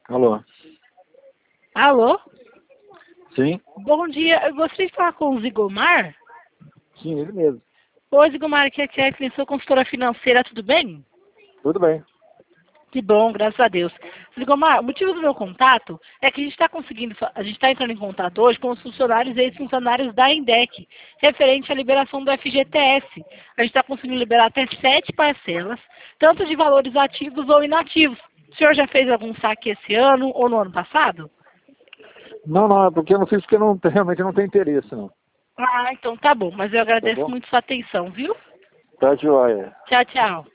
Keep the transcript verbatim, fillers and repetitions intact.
Alô? Alô? Sim? Bom dia, eu gostaria de falar com o Zigomar. Sim, ele mesmo. Oi, Zigomar, aqui é a Kathleen, sou consultora financeira, tudo bem? Tudo bem. Que bom, graças a Deus. Zigomar, o motivo do meu contato é que a gente está conseguindo, fa- a gente está entrando em contato hoje com os funcionários e ex-funcionários da Indec, referente à liberação do F G T S. A gente está conseguindo liberar até sete parcelas, tanto de valores ativos ou inativos. O senhor já fez algum saque esse ano ou no ano passado? Não, não, é porque eu não fiz porque eu não, realmente não tenho interesse, não. Ah, então tá bom, mas eu Tá agradeço bom? muito sua atenção, viu? Tá joia. Tchau, tchau.